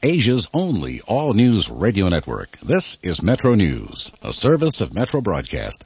Asia's only all-news radio network. This is Metro News, a service of Metro Broadcast.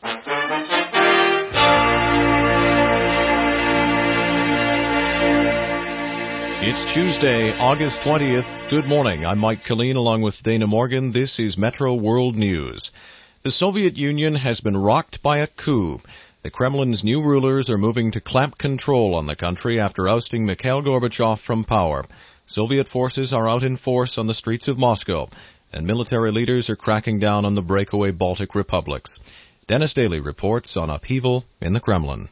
It's Tuesday, August 20th. Good morning. I'm Mike Killeen along with Dana Morgan. This is Metro World News. The Soviet Union has been rocked by a coup. The Kremlin's new rulers are moving to clamp control on the country after ousting Mikhail Gorbachev from power. Soviet forces are out in force on the streets of Moscow, and military leaders are cracking down on the breakaway Baltic republics. Dennis Daly reports on upheaval in the Kremlin.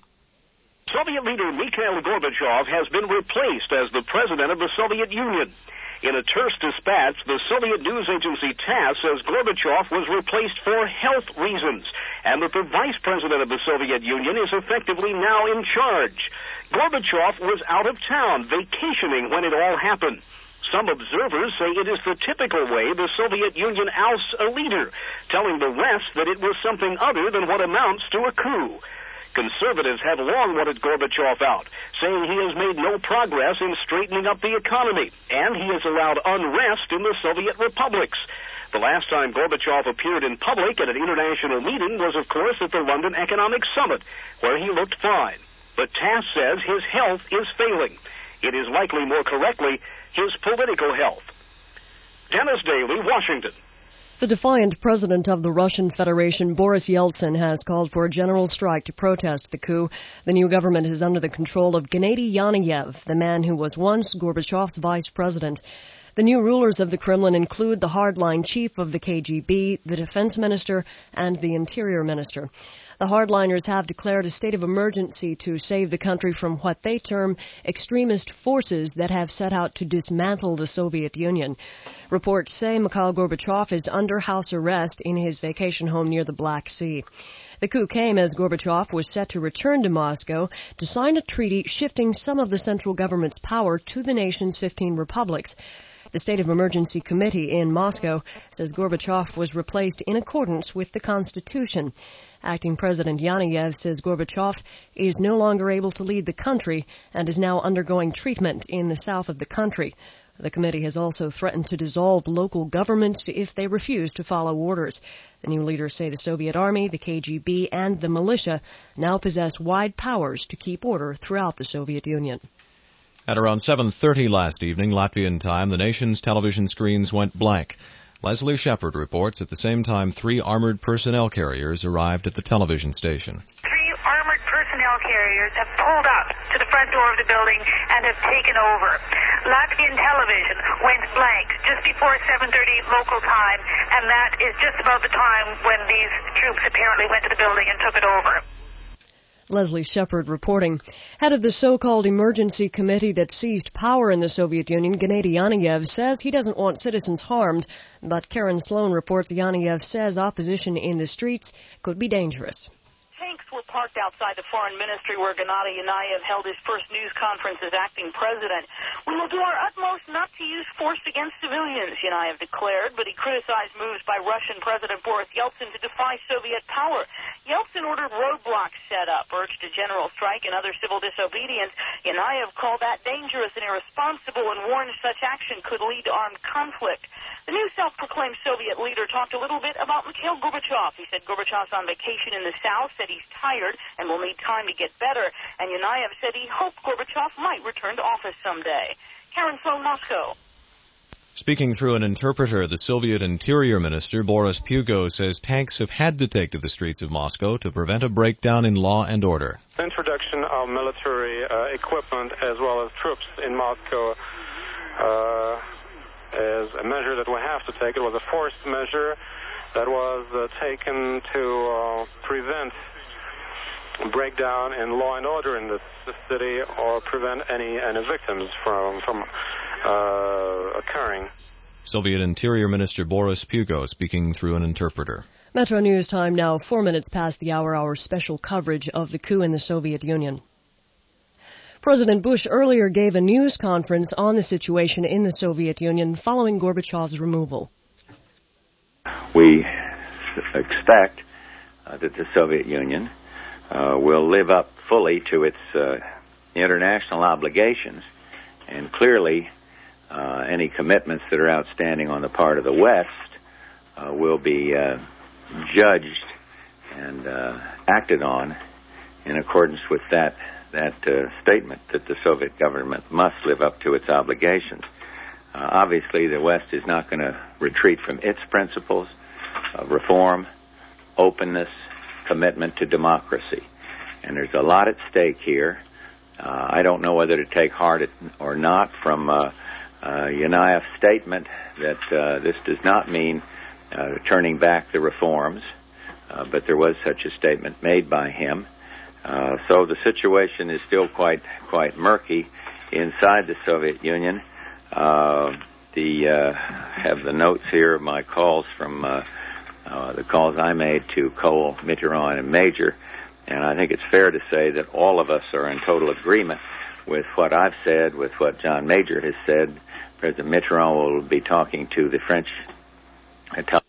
Soviet leader Mikhail Gorbachev has been replaced as the president of the Soviet Union. In a terse dispatch, the Soviet news agency TASS says Gorbachev was replaced for health reasons, and that the vice president of the Soviet Union is effectively now in charge. Gorbachev was out of town, vacationing when it all happened. Some observers say it is the typical way the Soviet Union ousts a leader, telling the West that it was something other than what amounts to a coup. Conservatives have long wanted Gorbachev out, saying he has made no progress in straightening up the economy, and he has allowed unrest in the Soviet republics. The last time Gorbachev appeared in public at an international meeting was, of course, at the London Economic Summit, where he looked fine. But TASS says his health is failing. It is likely, more correctly, his political health. Dennis Daly, Washington. The defiant president of the Russian Federation, Boris Yeltsin, has called for a general strike to protest the coup. The new government is under the control of Gennady Yanayev, the man who was once Gorbachev's vice president. The new rulers of the Kremlin include the hardline chief of the KGB, the defense minister, and the interior minister. The hardliners have declared a state of emergency to save the country from what they term extremist forces that have set out to dismantle the Soviet Union. Reports say Mikhail Gorbachev is under house arrest in his vacation home near the Black Sea. The coup came as Gorbachev was set to return to Moscow to sign a treaty shifting some of the central government's power to the nation's 15 republics. The State of Emergency Committee in Moscow says Gorbachev was replaced in accordance with the Constitution. Acting President Yanayev says Gorbachev is no longer able to lead the country and is now undergoing treatment in the south of the country. The committee has also threatened to dissolve local governments if they refuse to follow orders. The new leaders say the Soviet Army, the KGB, and the militia now possess wide powers to keep order throughout the Soviet Union. At around 7:30 last evening, Latvian time, the nation's television screens went blank. Leslie Shepard reports at the same time 3 armored personnel carriers arrived at the television station. 3 armored personnel carriers have pulled up to the front door of the building and have taken over. Latvian television went blank just before 7:30 local time, and that is just about the time when these troops apparently went to the building and took it over. Leslie Shepard reporting. Head of the so-called emergency committee that seized power in the Soviet Union, Gennady Yanayev, says he doesn't want citizens harmed, but Karen Sloan reports Yanayev says opposition in the streets could be dangerous. Tanks were parked outside the foreign ministry where Gennady Yanayev held his first news conference as acting president. We will do our utmost not to use force against civilians, Yanayev declared, but he criticized moves by Russian President Boris Yeltsin to defy Soviet power. Yeltsin ordered roadblocks set up, urged a general strike and other civil disobedience. Yanayev called that dangerous and irresponsible and warned such action could lead to armed conflict. The new self-proclaimed Soviet leader talked a little bit about Mikhail Gorbachev. He said Gorbachev's on vacation in the South, said he's tired and will need time to get better. And Yanayev said he hoped Gorbachev might return to office someday. Karen Sloan, Moscow. Speaking through an interpreter, the Soviet Interior Minister Boris Pugo says tanks have had to take to the streets of Moscow to prevent a breakdown in law and order. The introduction of military equipment as well as troops in Moscow is a measure that we have to take. It was a forced measure that was taken to prevent breakdown in law and order in the city or prevent any victims from occurring. Soviet Interior Minister Boris Pugo speaking through an interpreter. Metro News time now, 4 minutes past the hour, our special coverage of the coup in the Soviet Union. President Bush earlier gave a news conference on the situation in the Soviet Union following Gorbachev's removal. We expect that the Soviet Union will live up fully to its international obligations, and clearly any commitments that are outstanding on the part of the West will be judged and acted on in accordance with that statement that the Soviet government must live up to its obligations. Obviously, the West is not going to retreat from its principles of reform, openness, commitment to democracy. And there's a lot at stake here. I don't know whether to take heart or not from Yaniev's statement that this does not mean turning back the reforms, but there was such a statement made by him. So the situation is still quite murky inside the Soviet Union. Have the notes here of my calls from the calls I made to Kohl, Mitterrand, and Major, and I think it's fair to say that all of us are in total agreement with what I've said, with what John Major has said. President Mitterrand will be talking to the French Italian